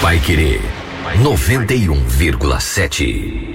Paiquerê 91,7.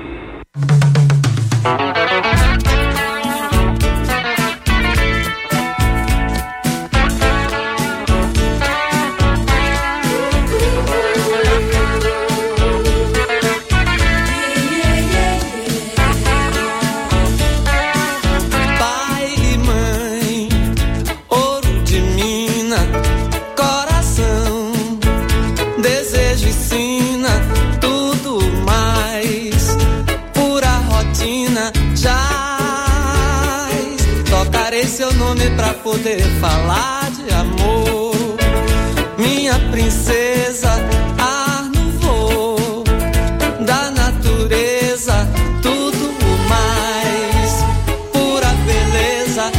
Pra poder falar de amor, minha princesa, ar no voo da natureza, tudo mais, pura beleza,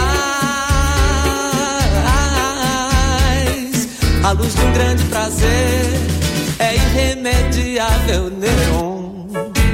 jaz. A luz de um grande prazer é irremediável, neon.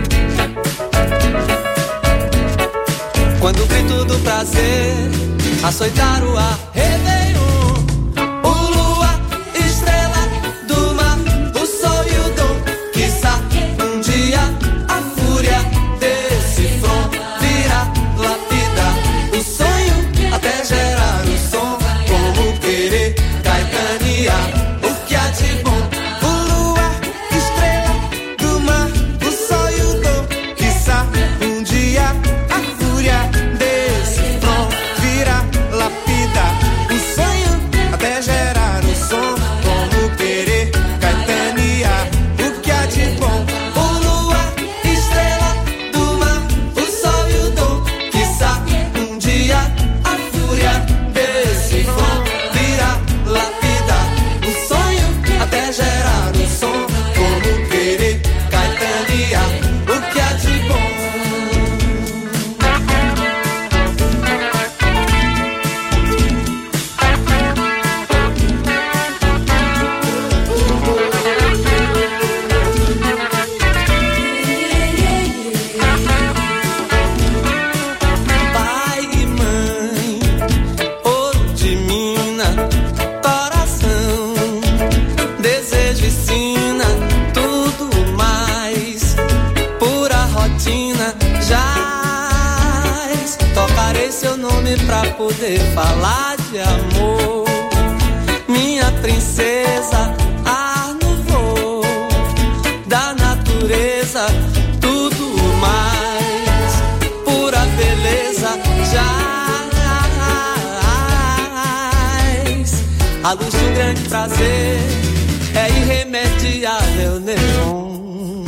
Quando o grito do prazer açoitar o ar, Réveillon, o luar, estrela do mar, o sol e o dom, quiçá um dia a fúria desse front virá lapidar o sonho até gerar o som, como querer caetanear o que há de bom. O luar, estrela do mar, o sol e o dom, quiçá um dia a fúria desse front virá lapida o sonho até gerar o som, como querer caetanear o que há de bom. O luar, estrela do mar, o sol e o dom, quiçá um dia a fúria desse som virá lapida o sonho até gerar o som, como querer caetanear o que há de bom. Pra poder falar de amor, minha princesa, ar no voo da natureza, tudo mais, pura beleza, jaz. A luz de um grande prazer é irremediável, neon.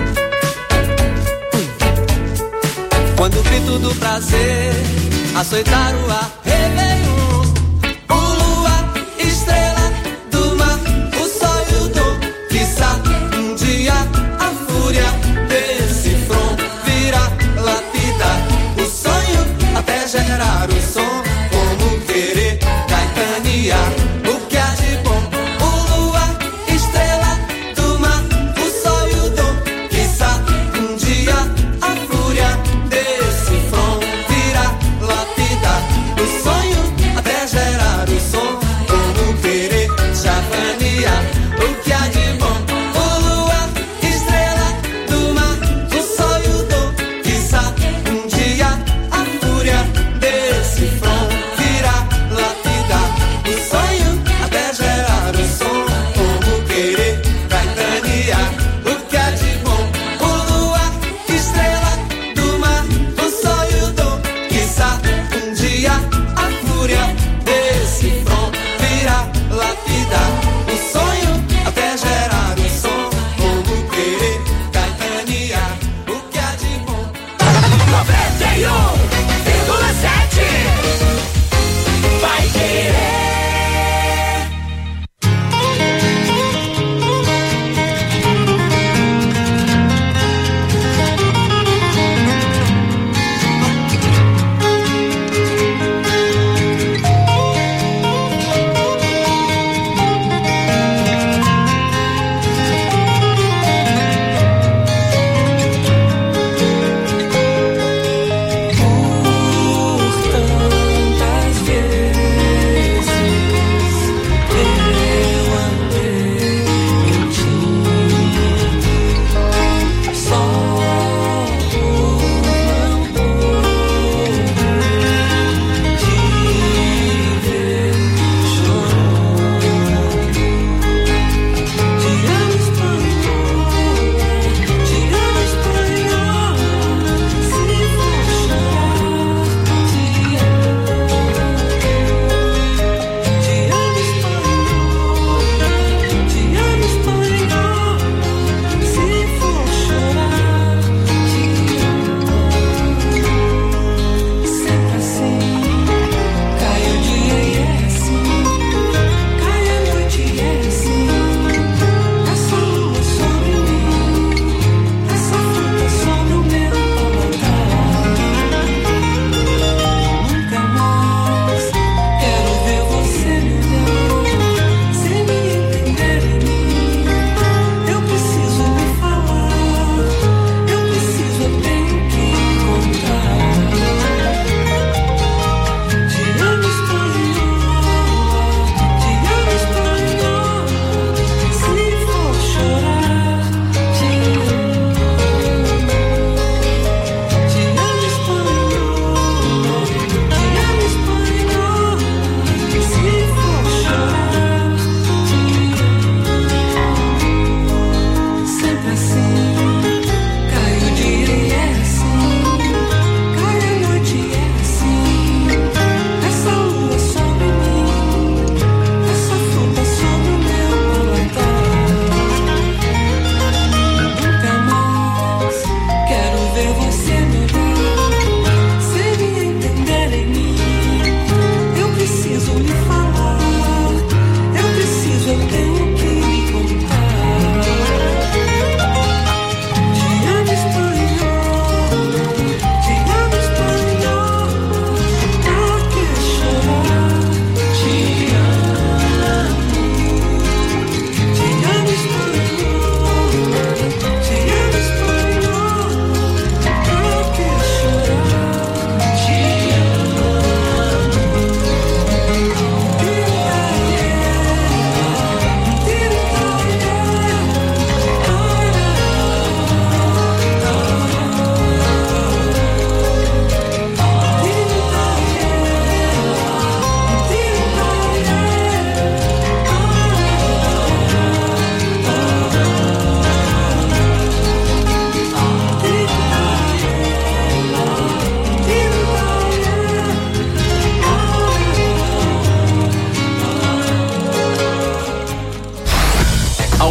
Quando o grito do prazer açoitar o ar, Réveillon, o luar, estrela do mar, o sol e o dom, quiçá um dia a fúria desse front virá lapidar o sonho até gerar o som, como querer caetanear o que há de bom. O luar, estrela do mar, o sol e o dom, quiçá um dia a fúria desse front virá lapidar o sonho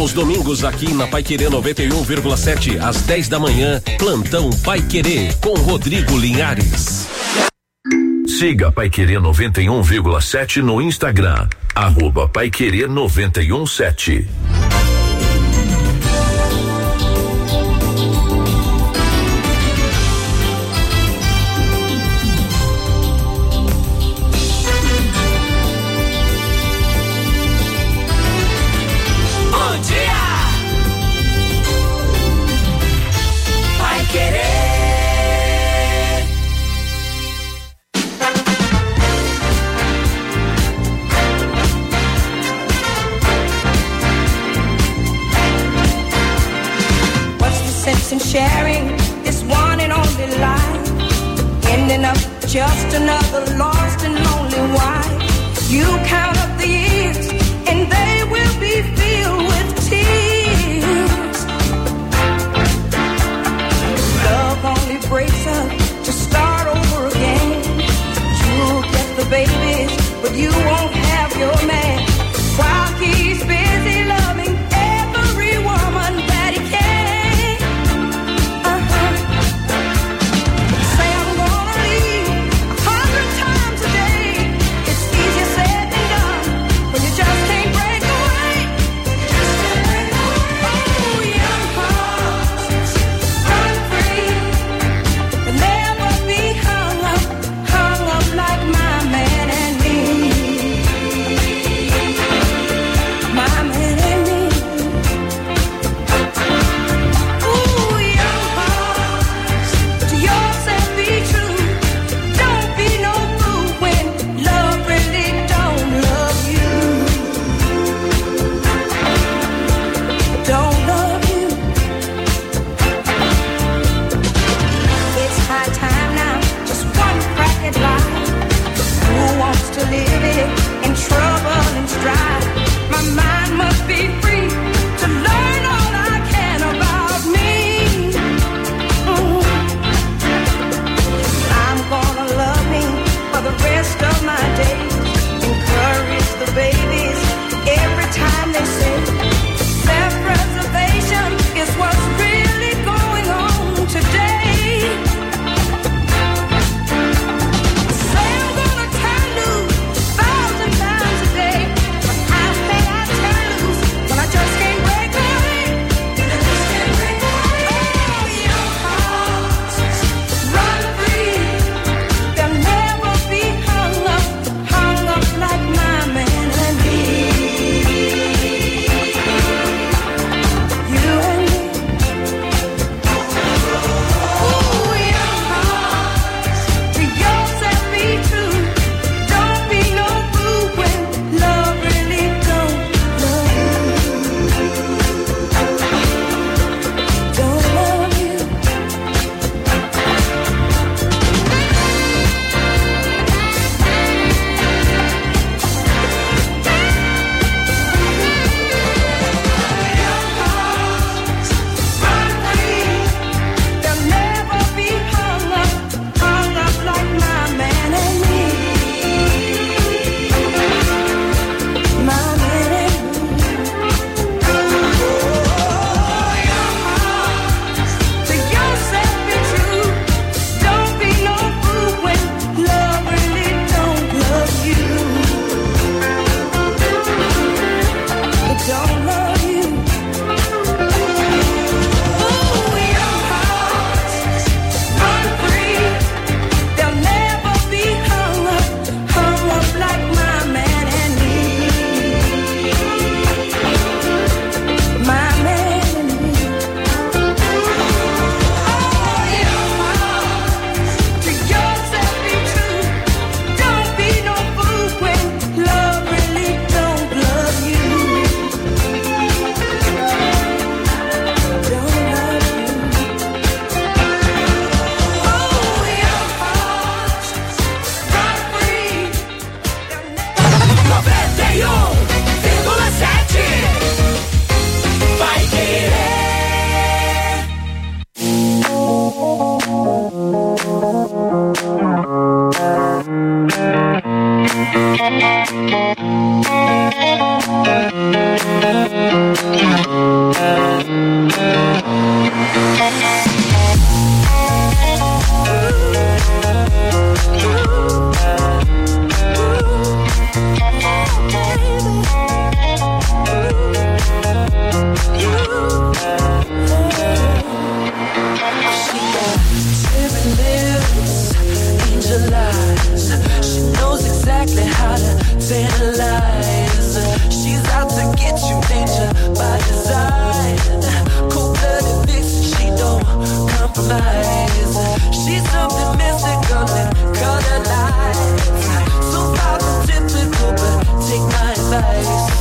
Aos domingos aqui na Paiquerê 91,7 às 10 da manhã, Plantão Paiquerê com Rodrigo Linhares. Siga Paiquerê 91,7 no Instagram, @Paiquerê 91,7. And sharing this one and only life, ending up just another lost and lonely wife. You count up the years and they will be filled with tears. Love only breaks up to start over again. You'll get the babies, but you won't have your man, while he's busy loving every woman that he can.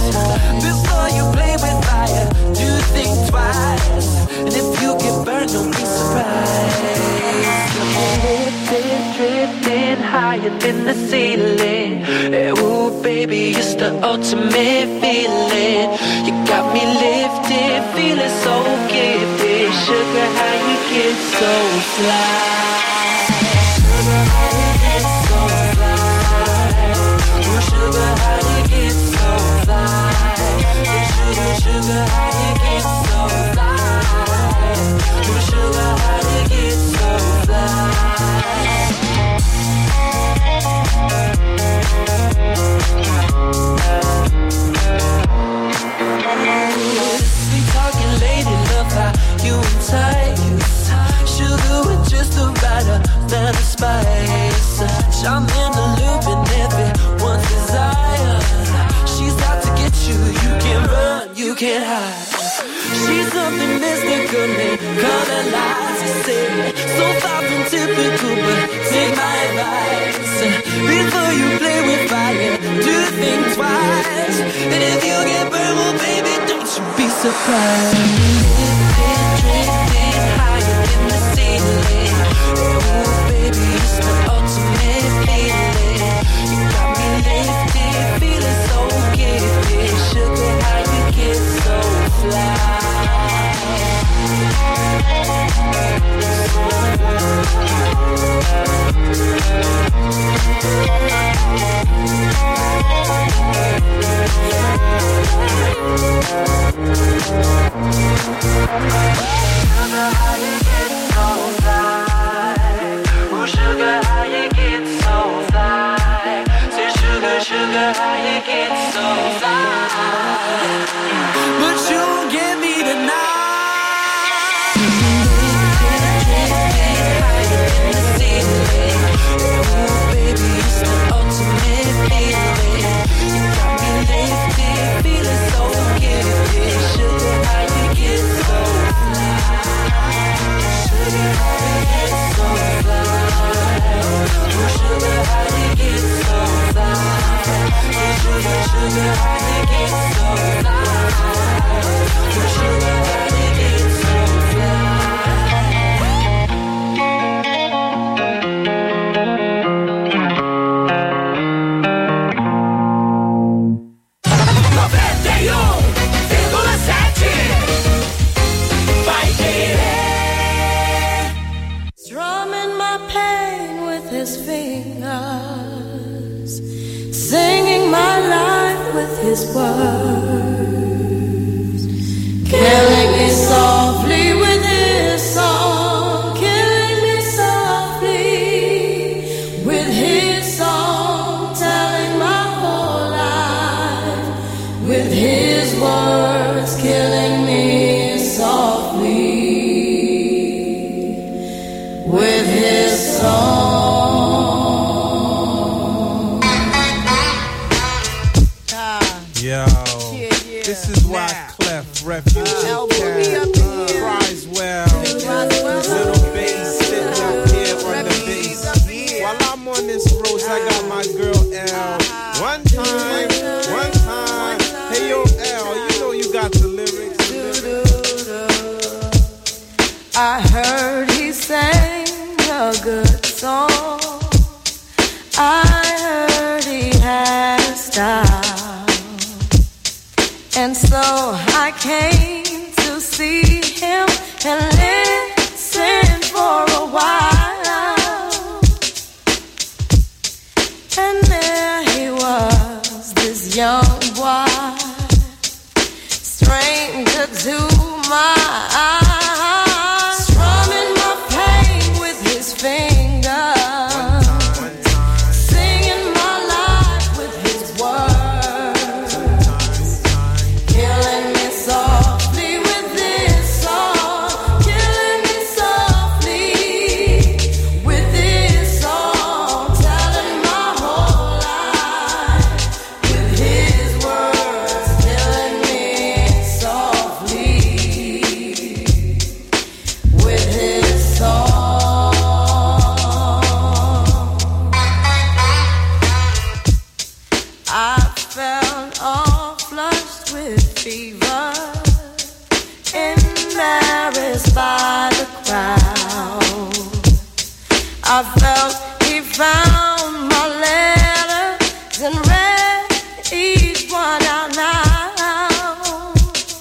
Before you play with fire, you think twice. And if you get burned, don't be surprised. Drifting higher than the ceiling. Ooh, baby, it's the ultimate feeling. You got me lifted, feeling so gifted. Sugar, how you get so fly? Sugar, how you get so fly? Ooh, sugar, how you get so fly? Sugar, sugar, how you get so fly? Ooh, sugar, how you get so fly? We talking lady, love how you entice. Sugar with just the right amount of spice. I'm in the loop and everyone's desire. She's out to get you, you can't run, you can't hide. She's something mystical, color lights, you say. So far from typical, but take my advice. Before you play with fire, do think twice. And if you get burned, well, baby, don't you be surprised. Drifting higher than the ceiling. Oh, baby, it's the ultimate feeling. You got me lifted, feeling so gifted. Sugar, how you get so fly? Sugar, how you get so fly? Oh, sugar, how you get so fly? Say, sugar, sugar, how you get so fly? But you won't get me tonight. fever, embarrassed by the crowd. I felt he found my letters and read each one out loud.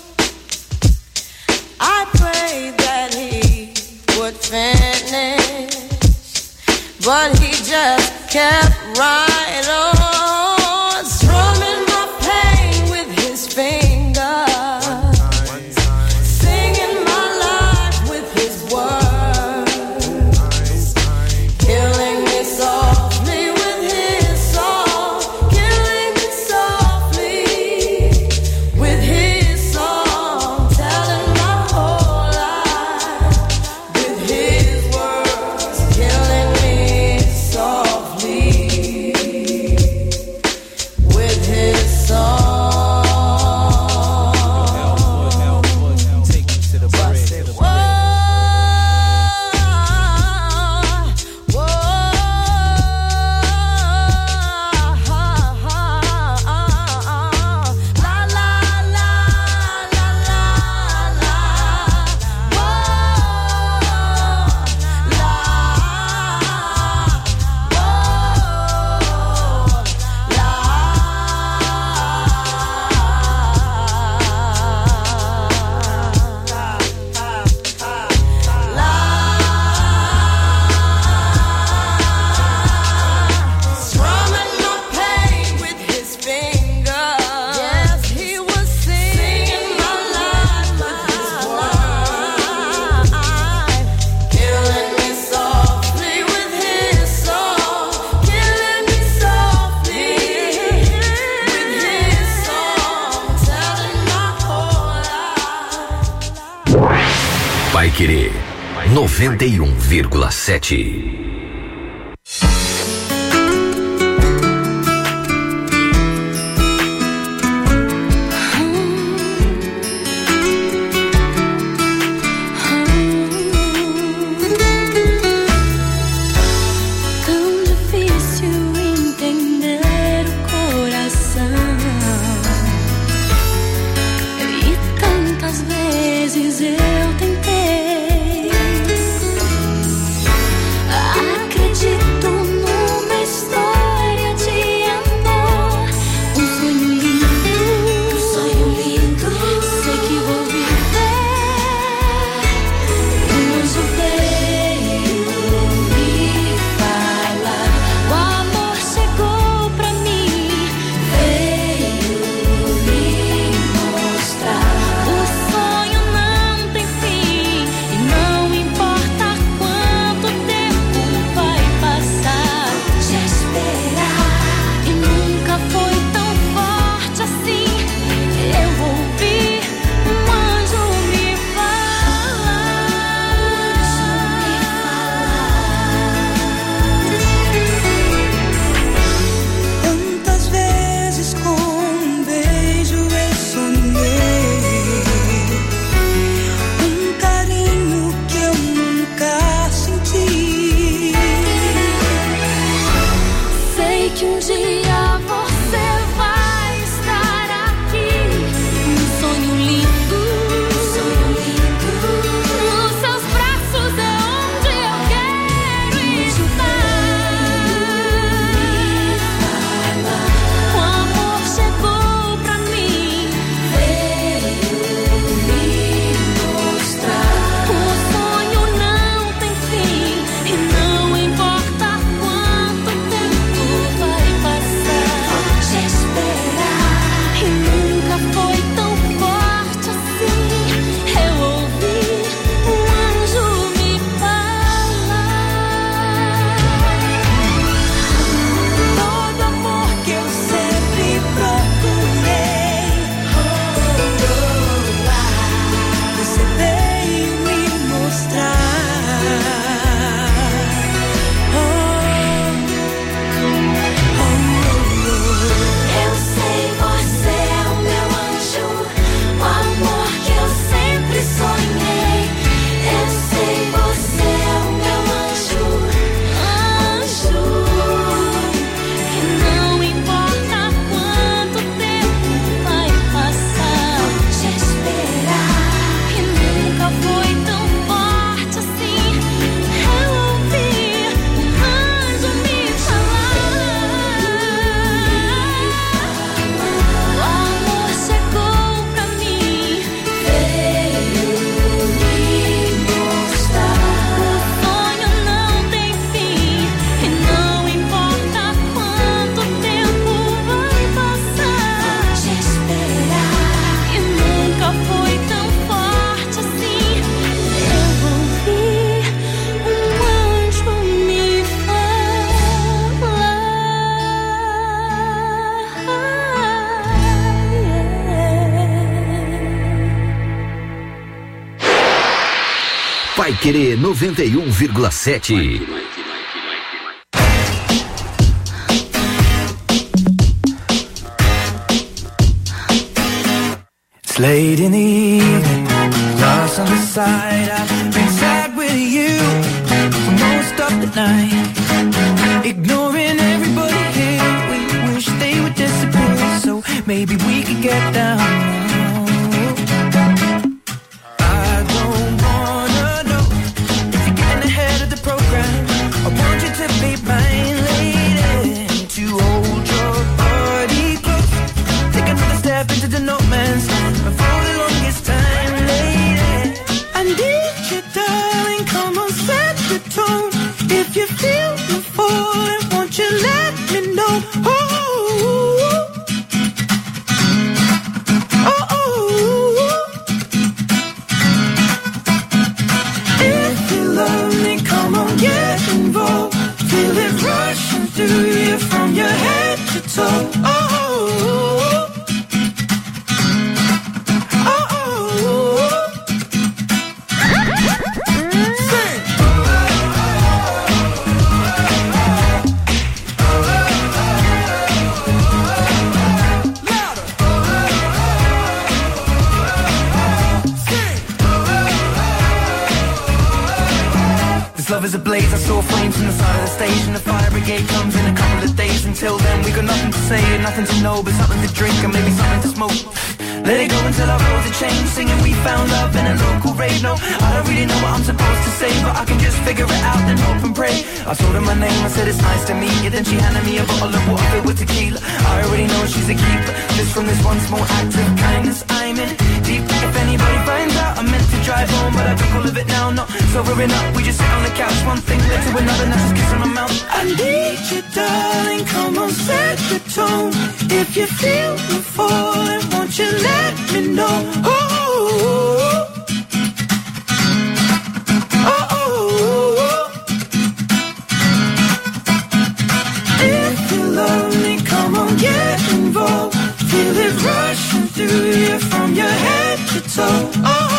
I prayed that he would finish, but he just kept right on, strumming my pain with his fingers, singing my life with his words, killing me softly with his song, killing me softly with his song, telling my whole life with his words, killing me softly with his song. Take me to the bridge. Whoa, whoa, la la la la la la, whoa, la, strumming my pain with his fingers. Yes, he was singing my life with his words, killing me softly with his song, killing me softly with his song, telling my whole life. Paiquerê 91,7. Tão difícil entender o coração, e tantas vezes eu tentei. Acredito numa história de amor, um sonho lindo, sei que vou viver. Um anjo veio me falar, o amor chegou pra mim, veio me mostrar. O sonho não tem fim, Paiquerê 91,7. It's late in the evening, lost on the side. I've been sad with you for most of the night, ignoring everybody here. We wish they would disappear, so maybe we could get down. I don't wanna know if you're getting ahead of the program. I want you to be mine, lady, to hold your body close. Take another step into the no man's land. For the longest time, lady, I need you, darling. Come on, set the tone. If you feel me falling, won't you let me know? If you love me, come on, get involved. Feel it rushing through you from your head to toe. Love is ablaze, I saw flames from the side of the stage, and the fire brigade comes in a couple of days. Until then we got nothing to say and nothing to know, but something to drink and maybe something to smoke. Let it go until our roads are changed, singing we found love in a local rave. No, I don't really know what I'm supposed to say, but I can just figure it out and hope and pray. I told her my name, I said it's nice to meet you. Then she handed me a bottle of water filled with tequila. I already know she's a keeper, just from this one small act of kindness I'm in deep. If anybody finds out, I meant to drive home, but I drink all of it now. Not sobering up, we just sit on the couch. One thing led to another, now just kiss on my mouth. I need you, darling, come on, set the tone. If you feel me falling, won't you let me know? If you love me, come on, get involved. Feel it rushing through you from your head to toe.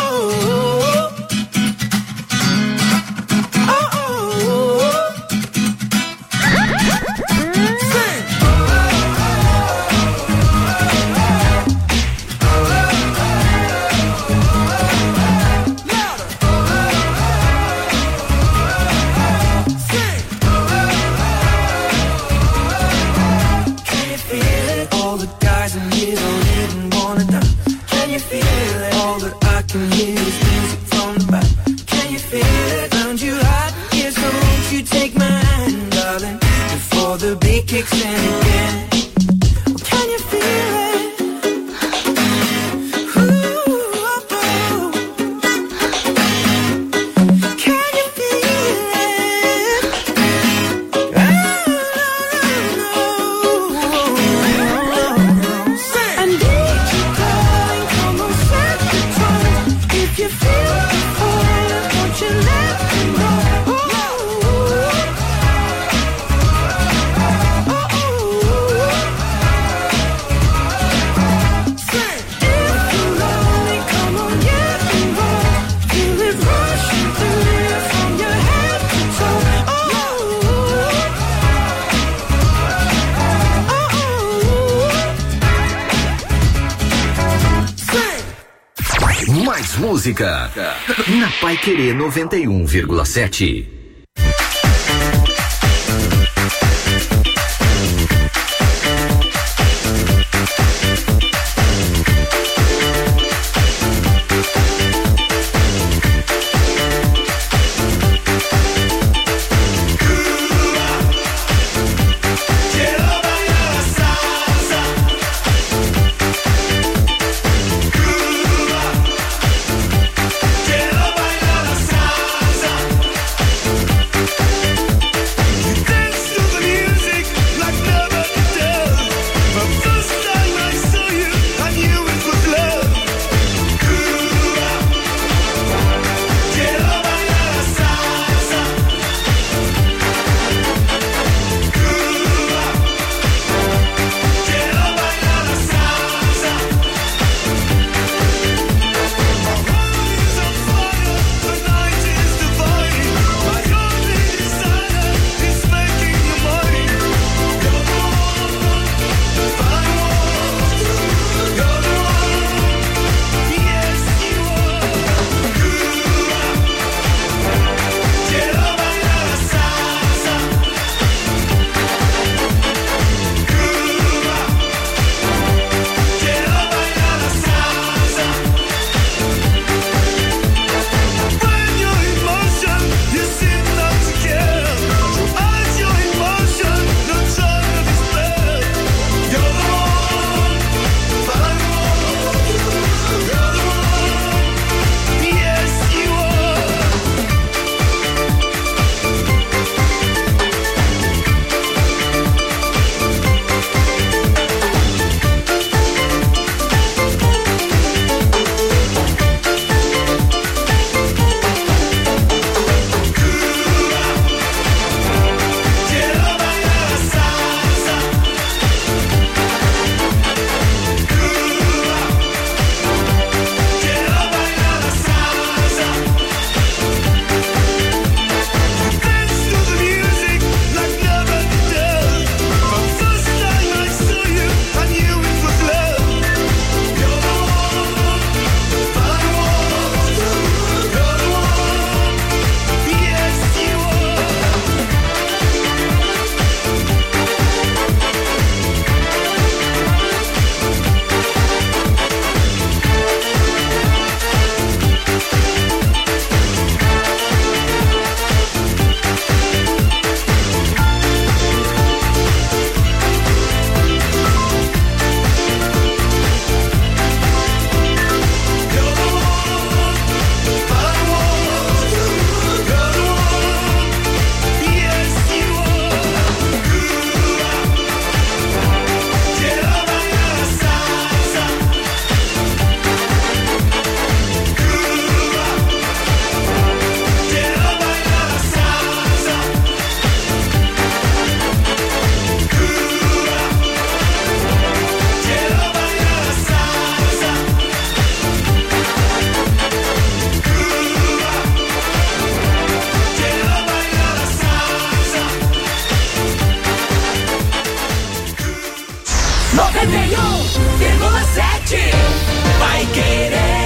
Kicks in again. Can you feel it? Ooh, oh, oh. Can you feel it? I need you, darling, come on, set the tone. If you feel it, won't you let me know? Mais música na Paiquerê 91,7. Paiquerê.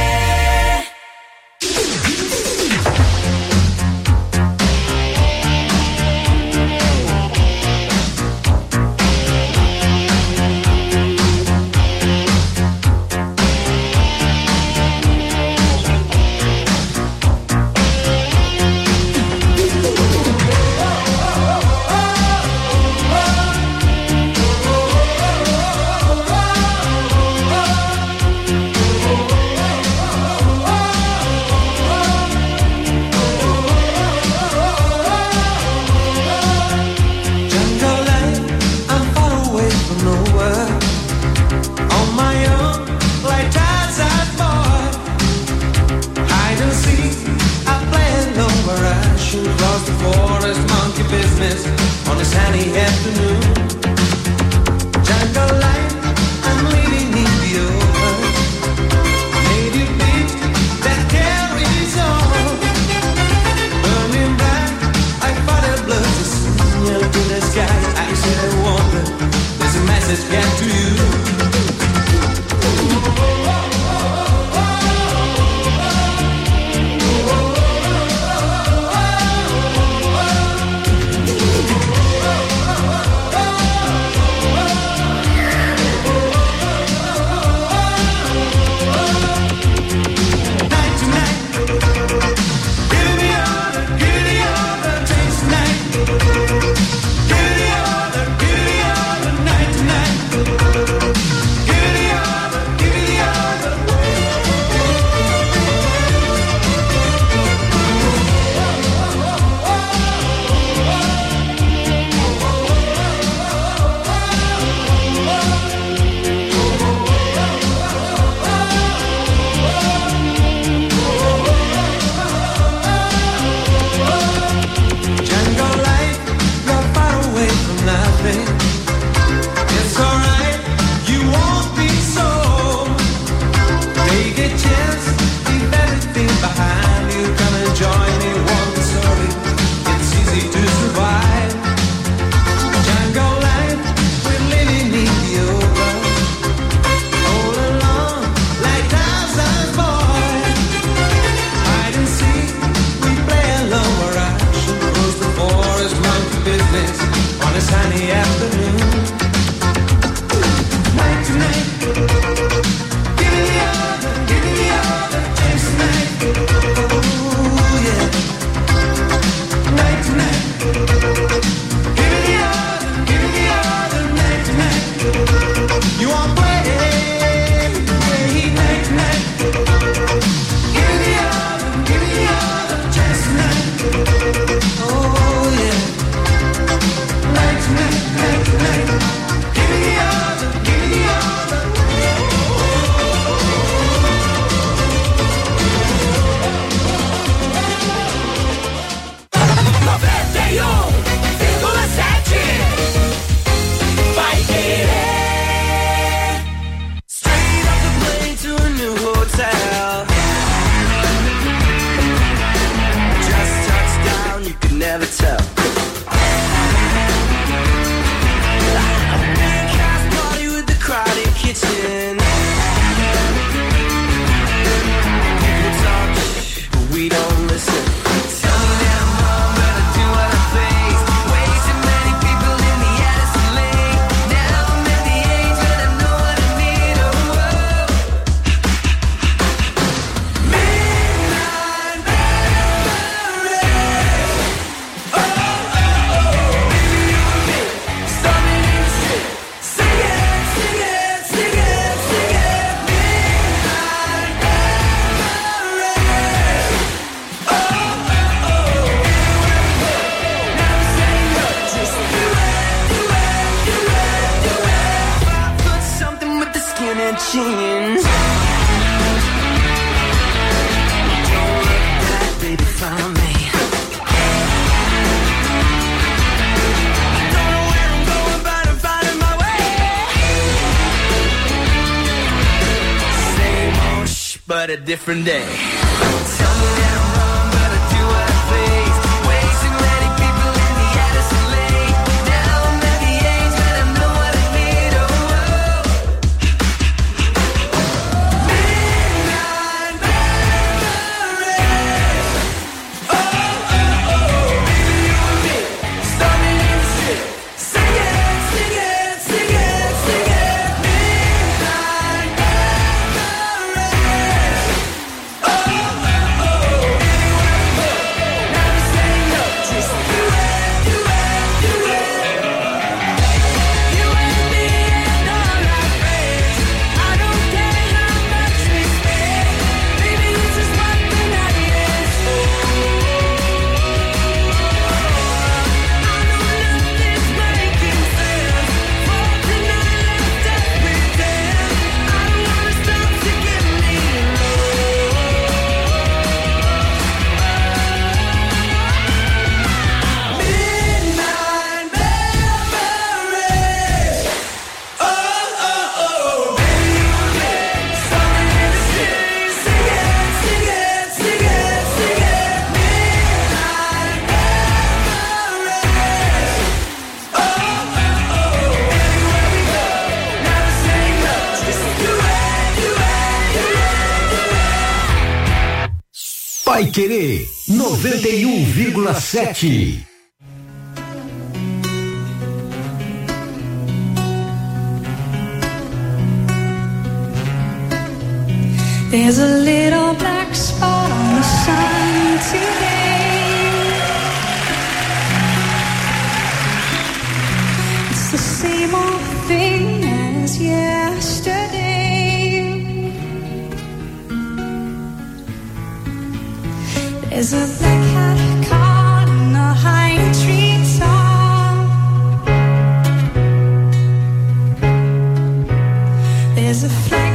jeans. Don't look back, baby, follow me. I don't know where I'm going, but I'm finding my way. Same old shh, but a different day. Tell me that I'm wrong, but I do what I please. Way too many people in the Addison Lane. Now I'm at the age when I know what I need. Oh, oh. Paiquerê 91,7. There's a little black spot on the sun today. It's the same old thing as yesterday. There's a black hat caught in a high tree top. There's a flag.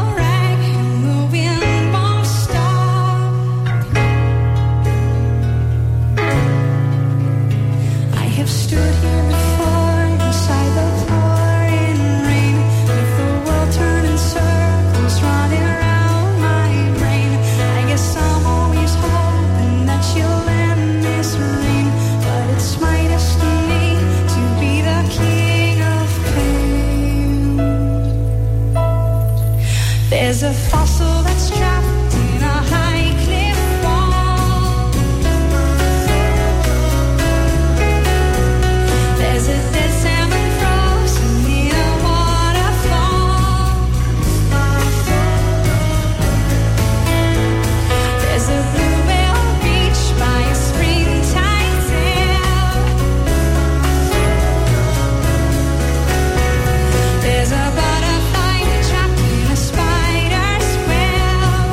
There's a fossil that's trapped in a high cliff wall. There's a dead salmon frozen in a waterfall. There's a bluebell beach by a springtime sail. There's a butterfly trapped in a spider's web.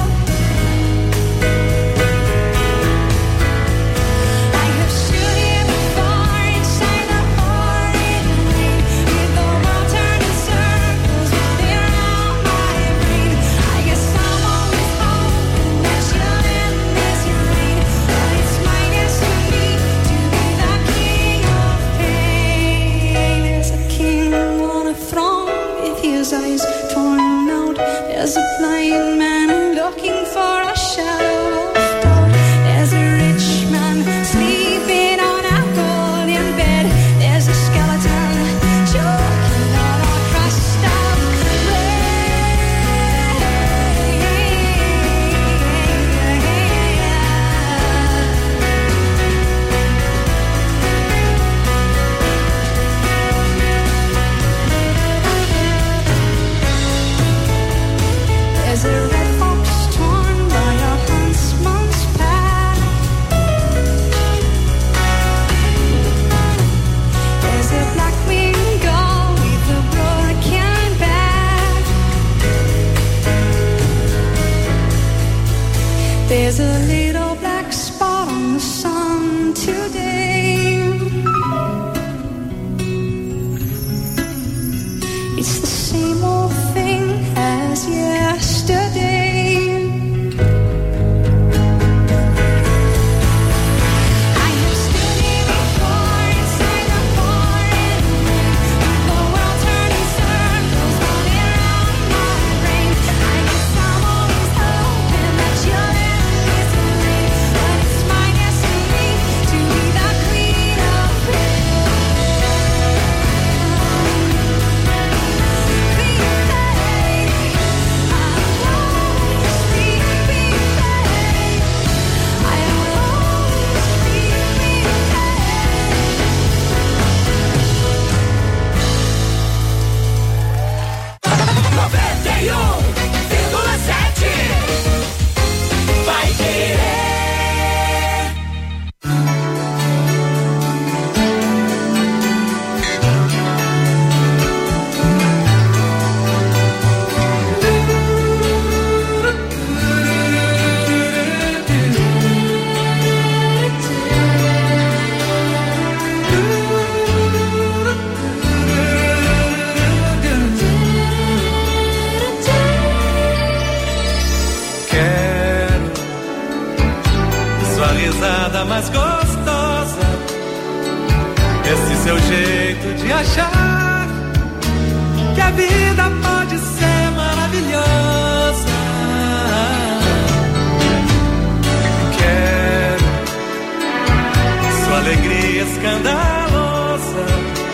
I have stood here before inside the pouring rain, with the world turning circles running around my brain. I guess I'm always hoping that you'll end this rain, but it's my destiny to be the king of pain. There's a king on a throne with his eyes torn out. There's a blind man looking for a shadow of doubt. There's a rich man sleeping on a golden bed. There's a skeleton choking on a crust of bread. There's a red fox torn by a huntsman's pack. There's a black-winged gull with a broken back. There's a little black spot on the sun today. It's the same old thing as yesterday. I have stood here before inside the pouring rain, with the world turning circles running around my brain. I guess I'm always hoping that you'll end this rain, but it's my destiny to be the queen of pain. Queen of pain. I'll always be queen of pain. I'll always be queen of Vai querer. Quero sua risada mais gostosa, esse seu jeito de achar que a vida pode ser maravilhosa. Quero sua alegria escandalosa,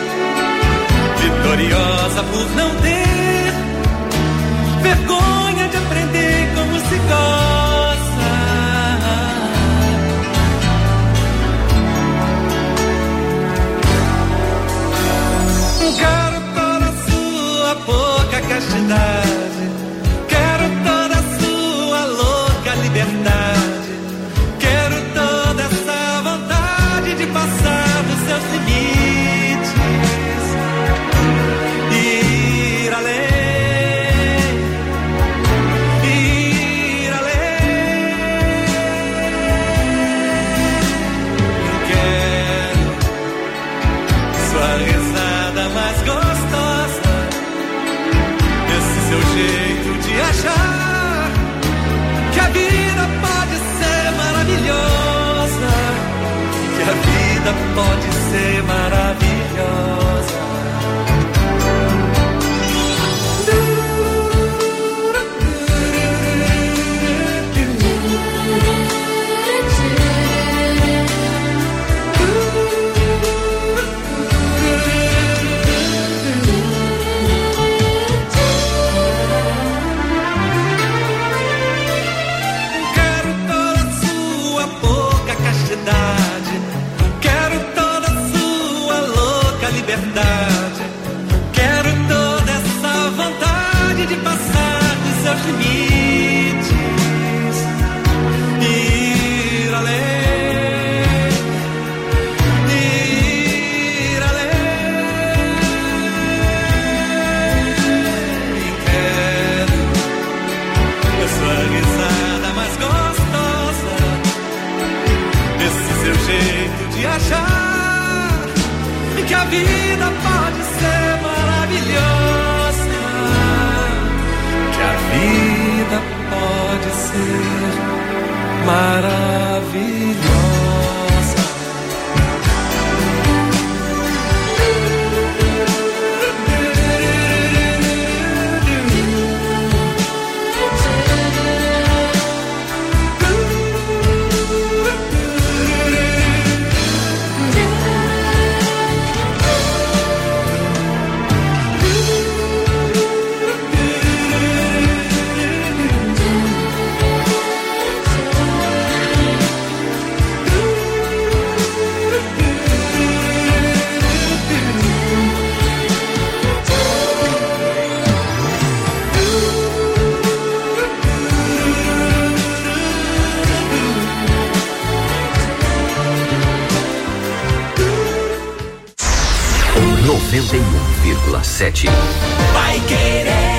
vitoriosa por não ter vergonha de aprender como se goza. pode ser maravilhosa. Quero toda sua louca liberdade. Quero toda essa vontade de passar dos seus limites, ir além, ir além. E quero a sua risada mais gostosa, esse seu jeito de achar que a vida pode ser maravilhosa, que a vida pode ser maravilhosa. Vai querer.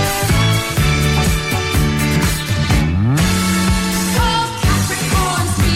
Capricorns, be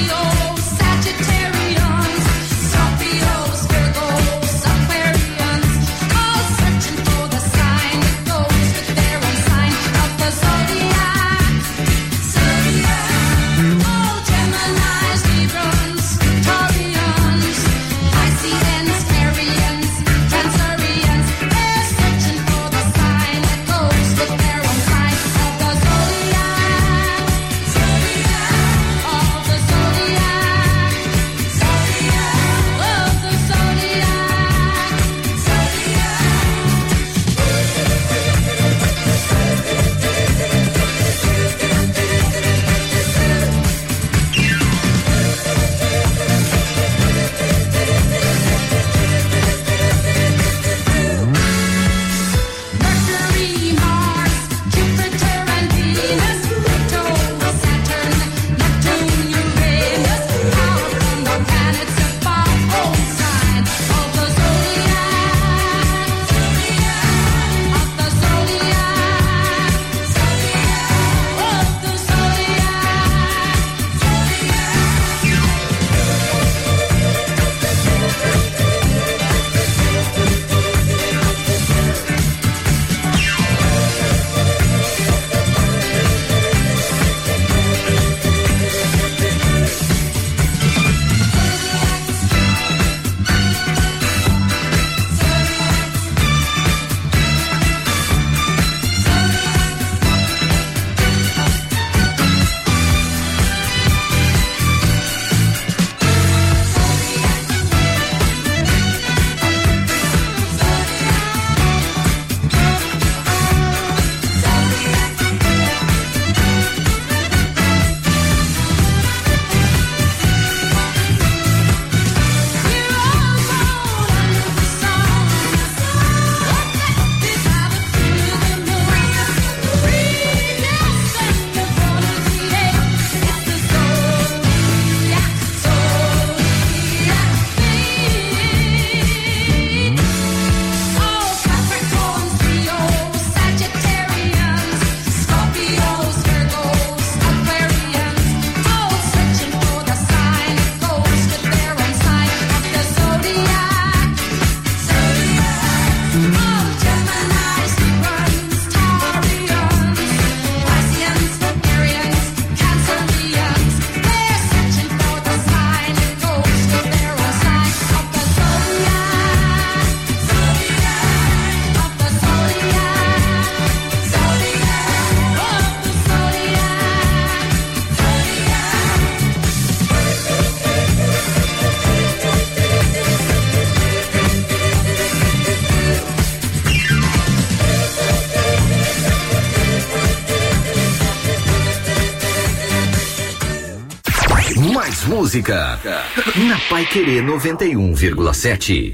música. Na Paiquerê 91,7.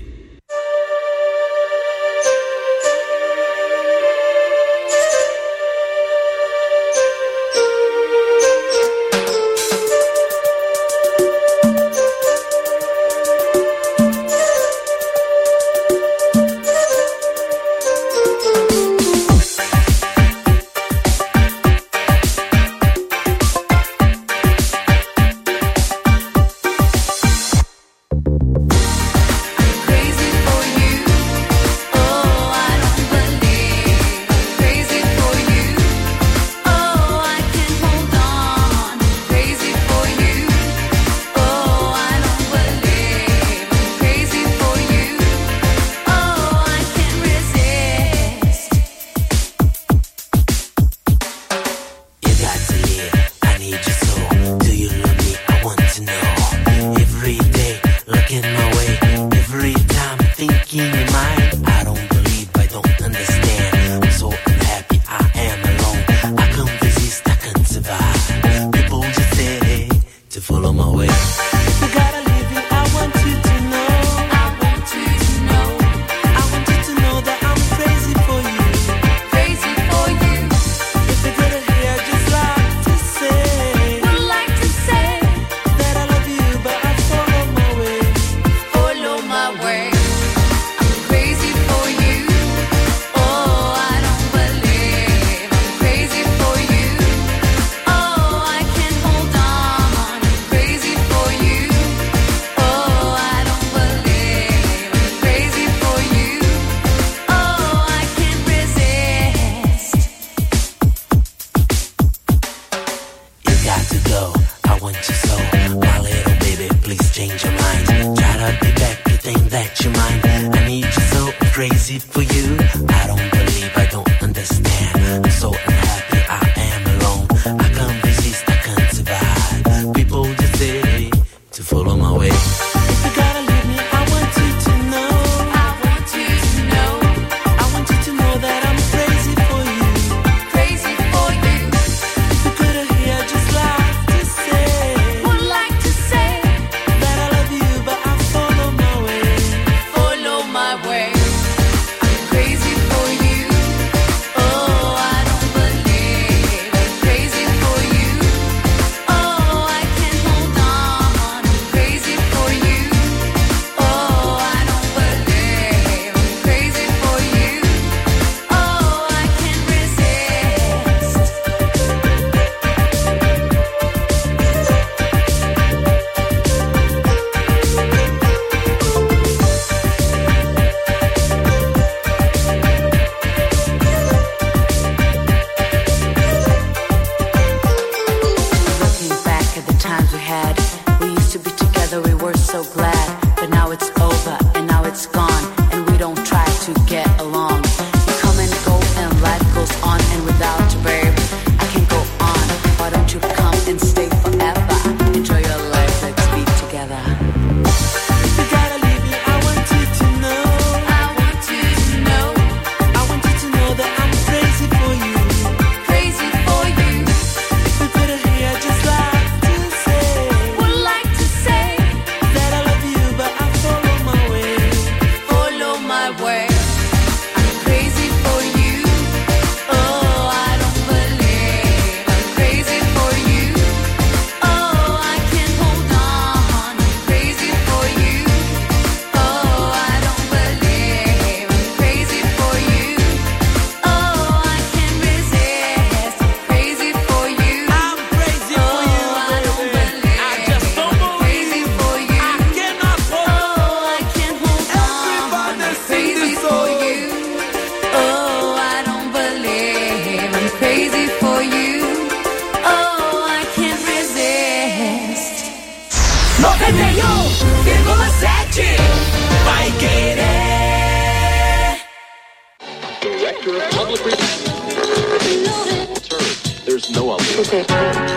Okay.